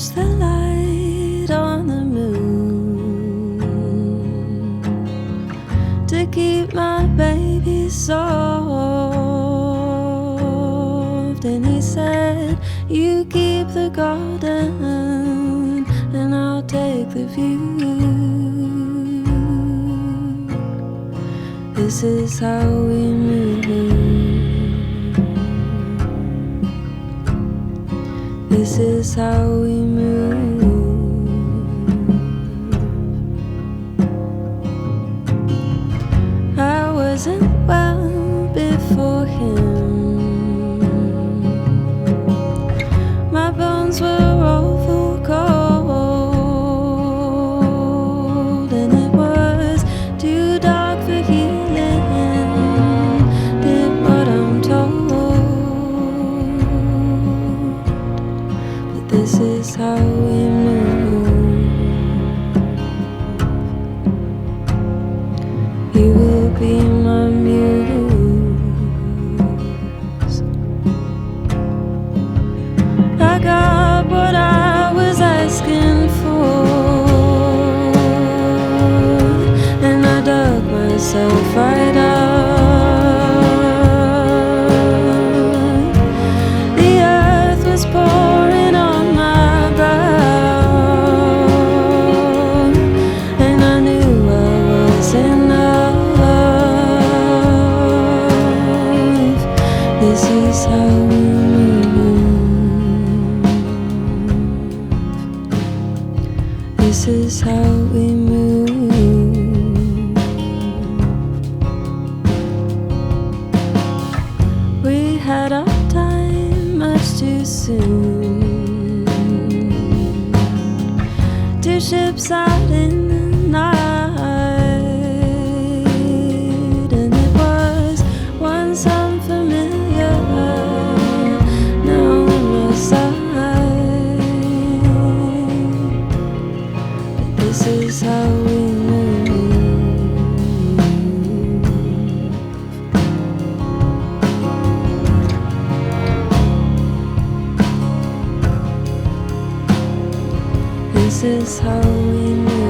watch the light on the moon to keep my baby soft. And he said, you keep the garden and I'll take the view. This is how we move. This is how we move. I wasn't well before him. My bones were awful cold, and it was too dark for healing. Did what I'm told. This is how we move. You will be my muse. I got what I was asking for, and I dug myself right up. The earth was pouring on my brow, and I knew I was enough. This is how we move. This is how we move. We had our time much too soon. Two ships out in the night, and it was once unfamiliar, now in my sight. But this is how we move. This is how we move.